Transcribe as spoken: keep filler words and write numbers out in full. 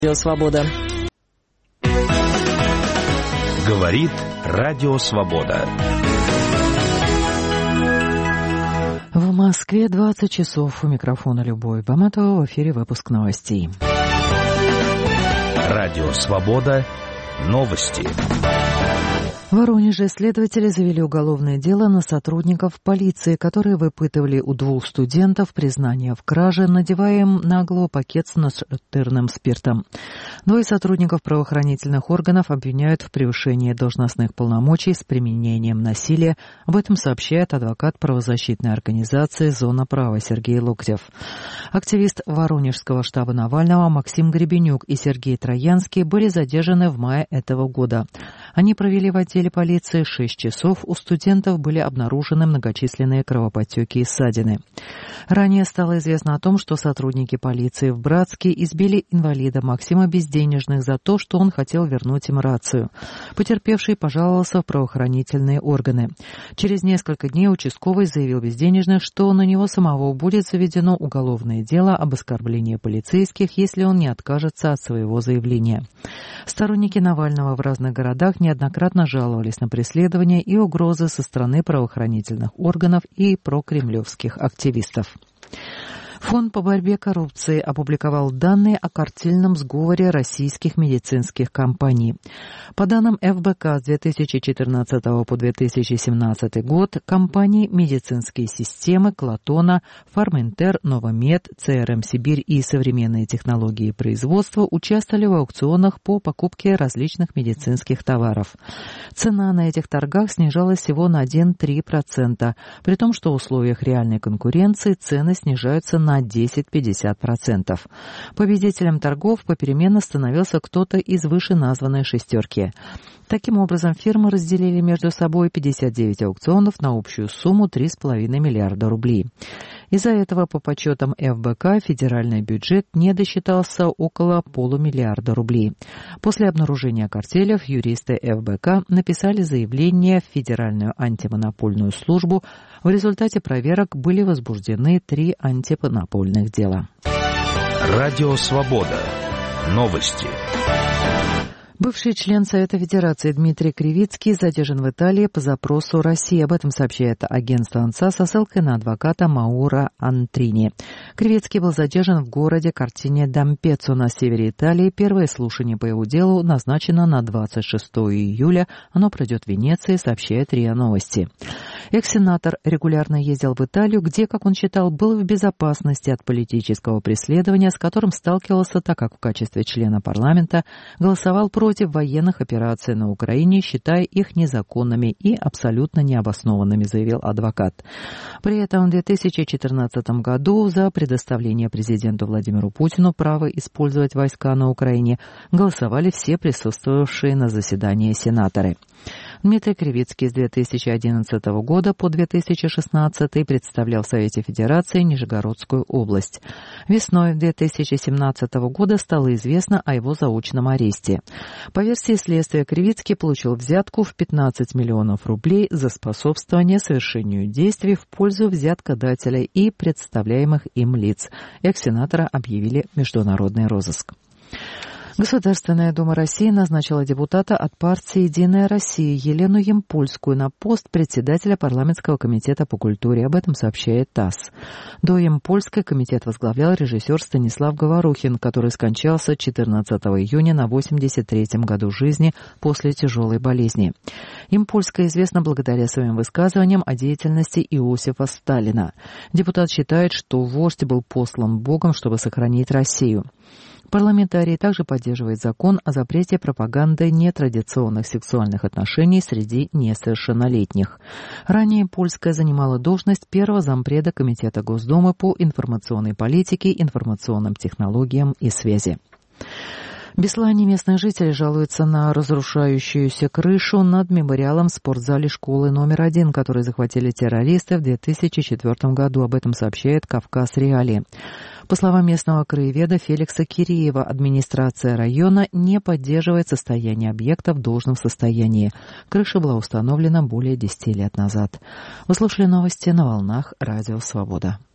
Радио Свобода. Говорит Радио Свобода. В Москве двадцать часов. У микрофона Любовь Баматова. В эфире выпуск новостей. Радио Свобода. Новости. В Воронеже следователи завели уголовное дело на сотрудников полиции, которые выпытывали у двух студентов признание в краже, надевая им на голову пакет с нашатырным спиртом. Двое сотрудников правоохранительных органов обвиняют в превышении должностных полномочий с применением насилия. Об этом сообщает адвокат правозащитной организации «Зона права» Сергей Локтев. Активист Воронежского штаба Навального Максим Гребенюк и Сергей Троянский были задержаны в мае этого года. Они провели в отделе полиции шесть часов. У студентов были обнаружены многочисленные кровоподтеки и ссадины. Ранее стало известно о том, что сотрудники полиции в Братске избили инвалида Максима Безденежных за то, что он хотел вернуть им рацию. Потерпевший пожаловался в правоохранительные органы. Через несколько дней участковый заявил Безденежных, что на него самого будет заведено уголовное дело об оскорблении полицейских, если он не откажется от своего заявления. Сторонники Навального в разных городах неоднократно жаловались на преследования и угрозы со стороны правоохранительных органов и прокремлевских активистов. Фонд по борьбе с коррупцией опубликовал данные о картельном сговоре российских медицинских компаний. По данным эф бэ ка с две тысячи четырнадцатого по две тысячи семнадцатый год компании «Медицинские системы», «Клотона», «Фарминтер», «Новомед», «цэ эр эм Сибирь» и «Современные технологии производства» участвовали в аукционах по покупке различных медицинских товаров. Цена на этих торгах снижалась всего на один целых три десятых процента, при том, что в условиях реальной конкуренции цены снижаются на на десять-пятьдесят процентов. Победителем торгов попеременно становился кто-то из вышеназванной шестерки. Таким образом, фирмы разделили между собой пятьдесят девять аукционов на общую сумму три с половиной миллиарда рублей. Из-за этого, по подсчетам эф бэ ка, федеральный бюджет не досчитался около полумиллиарда рублей. После обнаружения картелев юристы эф бэ ка написали заявление в Федеральную антимонопольную службу. В результате проверок были возбуждены три антимонопольных дела. Радио Свобода. Новости. Бывший член Совета Федерации Дмитрий Кривицкий задержан в Италии по запросу России. Об этом сообщает агентство АНСА со ссылкой на адвоката Мауро Антрини. Кривицкий был задержан в городе Кортине d'Ampezzo на севере Италии. Первое слушание по его делу назначено на двадцать шестого июля. Оно пройдет в Венеции, сообщает РИА Новости. Экс-сенатор регулярно ездил в Италию, где, как он считал, был в безопасности от политического преследования, с которым сталкивался, так как в качестве члена парламента голосовал против против военных операций на Украине, считая их незаконными и абсолютно необоснованными, заявил адвокат. При этом в две тысячи четырнадцатом году за предоставление президенту Владимиру Путину права использовать войска на Украине голосовали все присутствовавшие на заседании сенаторы. Дмитрий Кривицкий с две тысячи одиннадцатого года по две тысячи шестнадцатый представлял в Совете Федерации Нижегородскую область. Весной две тысячи семнадцатого года стало известно о его заочном аресте. По версии следствия, Кривицкий получил взятку в пятнадцать миллионов рублей за способствование совершению действий в пользу взяткодателя и представляемых им лиц. Экс-сенатора объявили в международный розыск. Государственная дума России назначила депутата от партии «Единая Россия» Елену Ямпольскую на пост председателя парламентского комитета по культуре. Об этом сообщает ТАСС. До Ямпольской комитет возглавлял режиссер Станислав Говорухин, который скончался четырнадцатого июня на восемьдесят третьем году жизни после тяжелой болезни. Ямпольская известна благодаря своим высказываниям о деятельности Иосифа Сталина. Депутат считает, что вождь был послан Богом, чтобы сохранить Россию. Парламентарий также поддерживает закон о запрете пропаганды нетрадиционных сексуальных отношений среди несовершеннолетних. Ранее Польская занимала должность первого зампреда Комитета Госдумы по информационной политике, информационным технологиям и связи. В Беслане местные жители жалуются на разрушающуюся крышу над мемориалом в спортзале школы номер один, который захватили террористы в две тысячи четвёртом году. Об этом сообщает «Кавказ Реалии». По словам местного краеведа Феликса Киреева, администрация района не поддерживает состояние объекта в должном состоянии. Крыша была установлена более десяти лет назад. Вы слушали новости на волнах Радио Свобода.